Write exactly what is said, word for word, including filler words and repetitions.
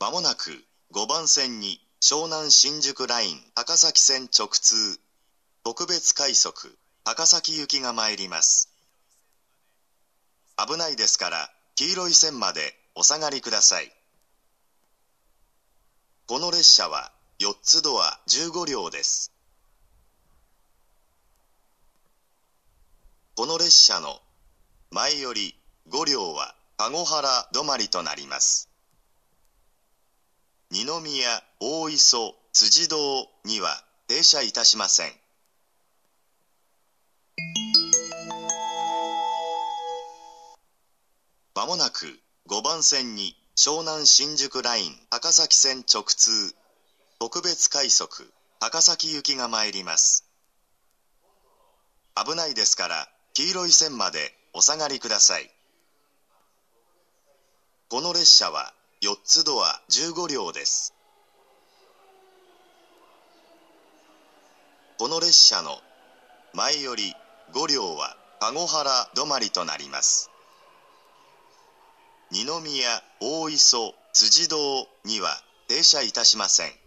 まもなくごばん線に湘南新宿ライン高崎線直通特別快速高崎行きが参ります。危ないですから黄色い線までお下がりください。この列車はよっつドアじゅうごりょうです。この列車の前よりごりょうは籠原止まりとなります。二宮、大磯、辻堂には停車いたしません。まもなくごばん線に湘南新宿ライン高崎線直通特別快速高崎行きが参ります。危ないですから黄色い線までお下がりください。この列車はよっつドアじゅうごりょうです。この列車の前よりごりょうは籠原止まりとなります。二宮、大磯、辻堂には停車いたしません。